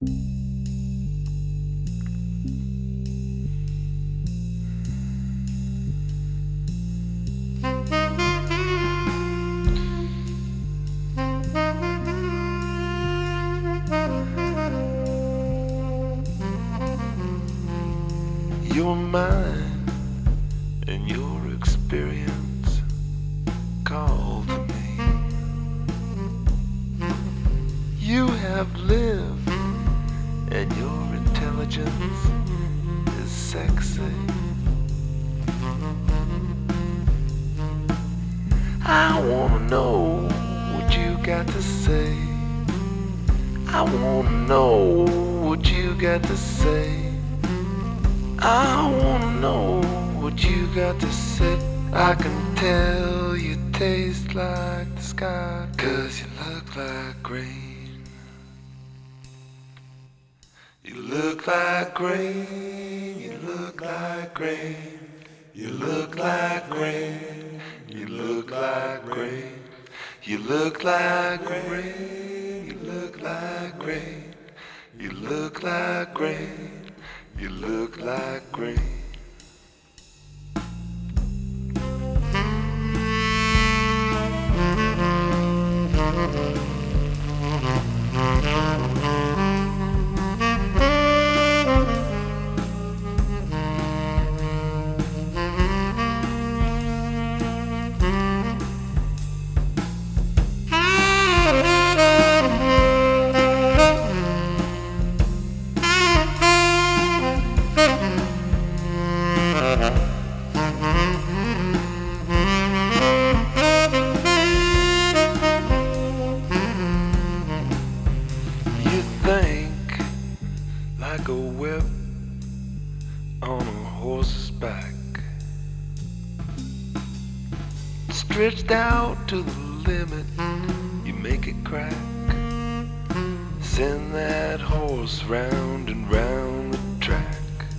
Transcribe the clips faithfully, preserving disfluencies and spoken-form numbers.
Your mind and your experience call to me. You have lived and your intelligence is sexy. I wanna know what you got to say. I wanna know what you got to say. I wanna know what you got to say. I can tell you taste like the sky, 'cause you look like rain. You look like rain, you look like rain. You look like rain, you look like rain. You look like rain, you look like rain. You look like rain, you look like rain. You think like a whip on a horse's back, stretched out to the limit, you make it crack. Send that horse round and round the track.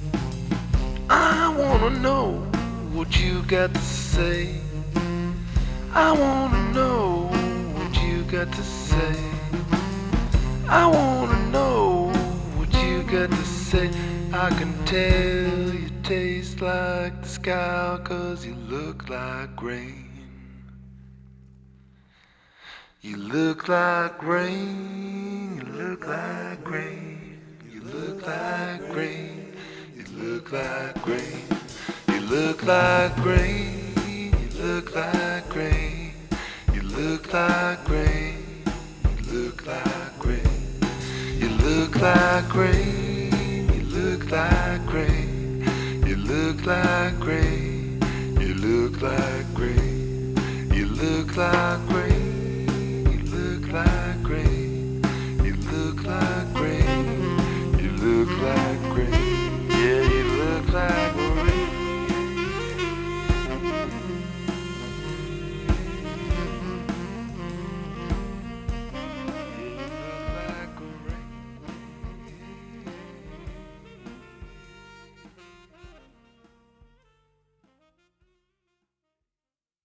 I wanna know what you got to say. I wanna know what you got to say. I wanna know what you got to say. I can tell you taste like the sky, 'cause you look like rain. You look like rain, you look like rain. You look like rain, you look like rain. You look like rain, you look like rain. You look like rain, you look like rain. You look like rain, you look like rain. You look like rain, you look like rain. You look like rain.